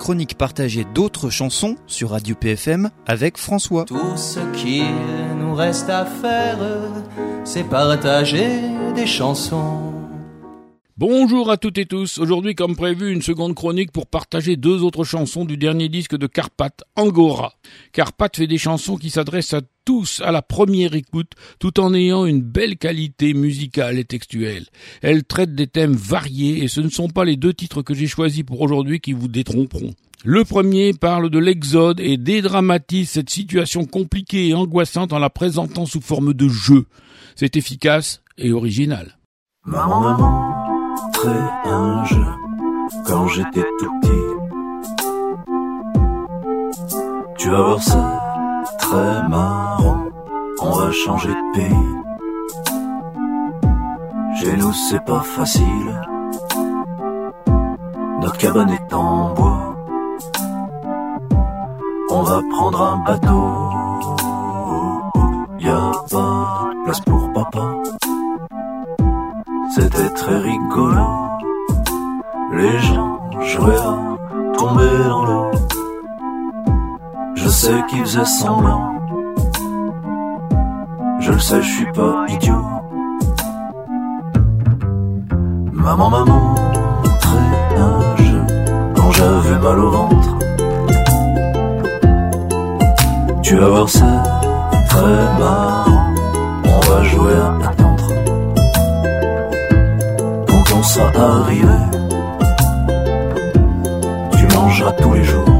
chronique partagée d'autres chansons sur Radio PFM avec François. Tout ce qu'il nous reste à faire, c'est partager des chansons. Bonjour à toutes et tous. Aujourd'hui, comme prévu, une seconde chronique pour partager deux autres chansons du dernier disque de Carpath, Angora. Carpath fait des chansons qui s'adressent à tous à la première écoute, tout en ayant une belle qualité musicale et textuelle. Elle traite des thèmes variés et ce ne sont pas les deux titres que j'ai choisis pour aujourd'hui qui vous détromperont. Le premier parle de l'exode et dédramatise cette situation compliquée et angoissante en la présentant sous forme de jeu. C'est efficace et original. Maman, très un jeu quand j'étais tout petit. Tu vas voir ça, très marrant, on va changer de pays. Chez nous c'est pas facile, notre cabane est en bois. On va prendre un bateau, y a pas de place pour papa. C'était très rigolo, les gens jouaient à tomber dans l'eau. Je sais qu'ils faisaient semblant, je le sais, je suis pas idiot. Maman m'a montré un jeu quand j'avais mal au ventre. Tu vas voir, c'est très marrant, on va jouer à attendre. Quand ça arrivait, tu mangeras tous les jours.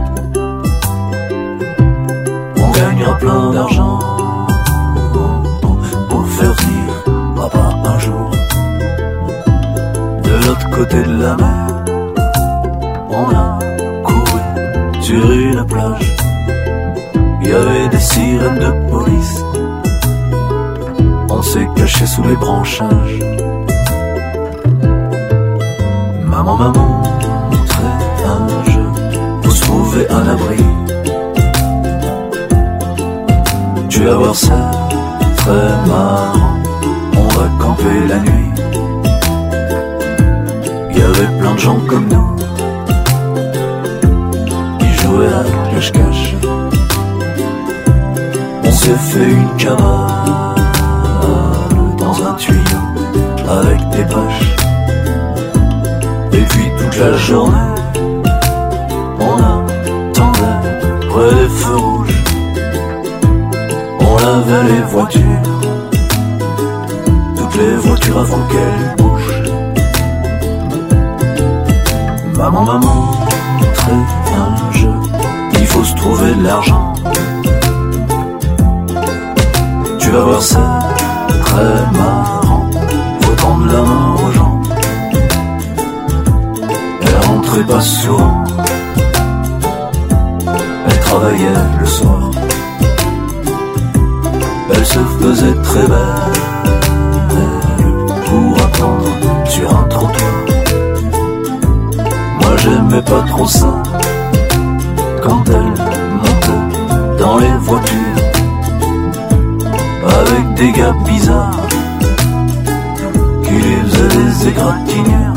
On gagnera plein d'argent pour faire venir papa un jour. De l'autre côté de la mer, on a couru sur une plage. Il y avait des sirènes de police, on s'est caché sous les branchages. Maman m'a montré un jeu pour se trouver un abri. Tu vas voir, c'est très marrant, on va camper la nuit. Il y avait plein de gens comme nous qui jouaient à cache-cache. On s'est fait une cabane dans un tuyau avec des bâches. Et puis toute la journée, on attendait près des feux rouges. On lavait les voitures, toutes les voitures avant qu'elles bougent. Maman m'a montré un jeu, il faut se trouver de l'argent. Tu vas voir, c'est très marrant, faut tendre la main aux gens. Elle rentrait pas souvent, elle travaillait le soir. Elle se faisait très belle pour attendre sur un trottoir. Moi j'aimais pas trop ça, quand elle montait dans les voitures avec des gars bizarres qui lui faisaient des égratignures.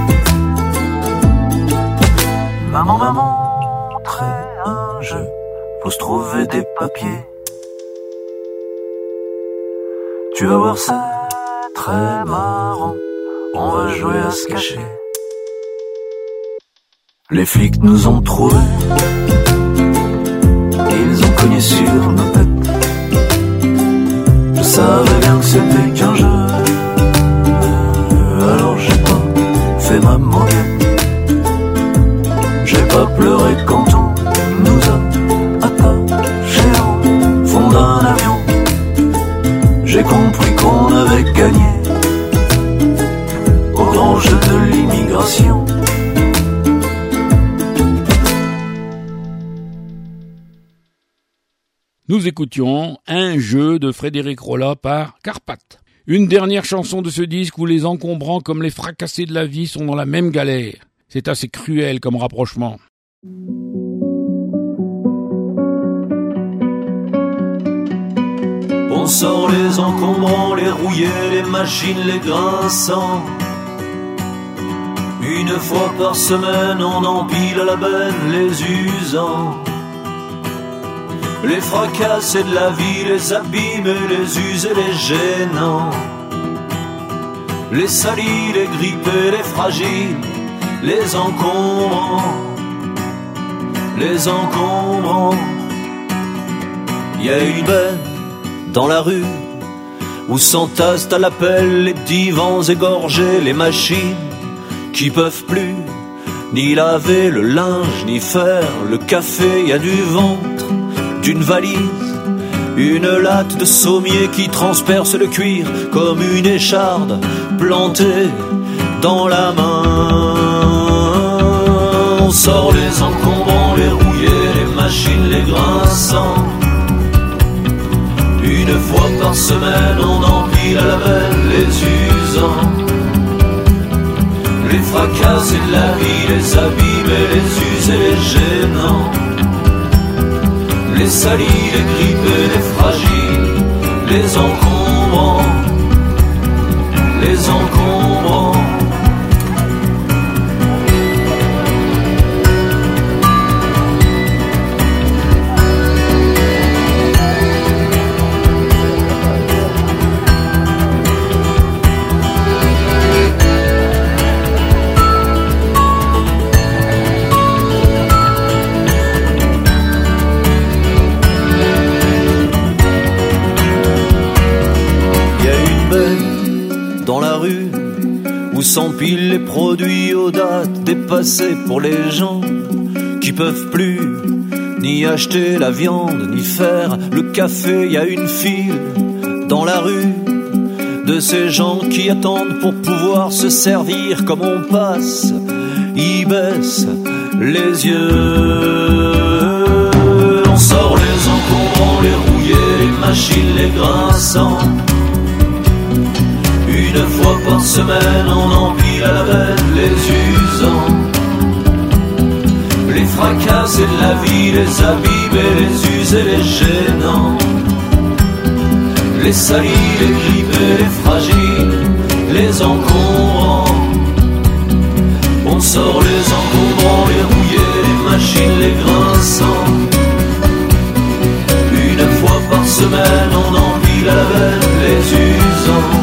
Maman m'a montré un jeu, faut se trouver des papiers. Tu vas voir, ça très marrant, on va jouer à se cacher. Les flics nous ont trouvés, ils ont cogné sur nos têtes. Je savais bien que c'était qu'un jeu, alors j'ai pas fait ma moquette. J'ai pas pleuré quand on nous a attachés au fond d'un avion. J'ai compris qu'on avait gagné au grand jeu de l'immigration. Nous écoutions Un jeu de Frédéric Rollat par Carpath. Une dernière chanson de ce disque où les encombrants comme les fracassés de la vie sont dans la même galère. C'est assez cruel comme rapprochement. On sort les encombrants, les rouillés, les machines, les grinçants. Une fois par semaine on empile à la benne les usants, les fracassés de la vie, les abîmés, les usés, les gênants, les salis, les grippés, les fragiles, les encombrants, les encombrants. Il y a une benne dans la rue où s'entassent à l'appel les divans égorgés, les machines qui peuvent plus ni laver le linge, ni faire le café. Il y a du ventre, d'une valise, une latte de sommier qui transperce le cuir comme une écharde plantée dans la main. On sort les encombrants, les rouillés, les machines, les grinçants. Une fois par semaine on empile à la benne les usants, les fracassés de la vie, les abîmés, les usés, les gênants, les salis, les grippés, les fragiles, les encombrants, les encombrants. Dans la rue où s'empilent les produits aux dates dépassées pour les gens qui peuvent plus ni acheter la viande ni faire le café. Y a une file dans la rue de ces gens qui attendent pour pouvoir se servir. Comme on passe, ils baissent les yeux. On sort les encombrants, les rouillés, les machines, les grinçants. Une fois par semaine on empile à la benne les usants, les fracassés de la vie, les abîmés, les usés, les gênants, les salis, les grippés, les fragiles, les encombrants. On sort les encombrants, les rouillés, les machines, les grinçants. Une fois par semaine on empile à la benne les usants,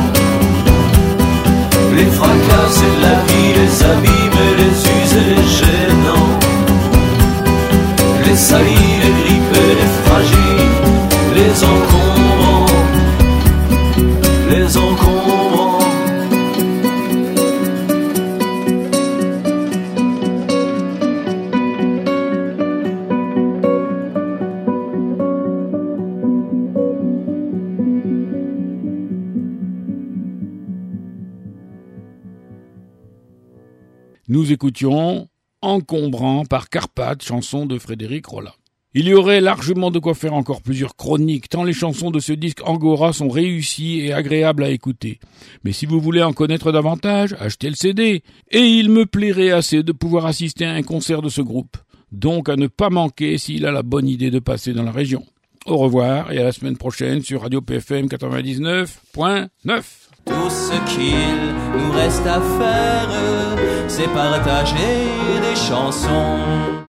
les fracassés de la vie, les abîmés, les usés, les gênants, les salis, les grippés, les fragiles, les encombrants, les encombrants. Nous écoutions Encombrant par Carpath, chanson de Frédéric Rollat. Il y aurait largement de quoi faire encore plusieurs chroniques, tant les chansons de ce disque Angora sont réussies et agréables à écouter. Mais si vous voulez en connaître davantage, achetez le CD. Et il me plairait assez de pouvoir assister à un concert de ce groupe. Donc à ne pas manquer s'il a la bonne idée de passer dans la région. Au revoir et à la semaine prochaine sur Radio PFM 99.9. Tout ce qu'il nous reste à faire, c'est partager des chansons.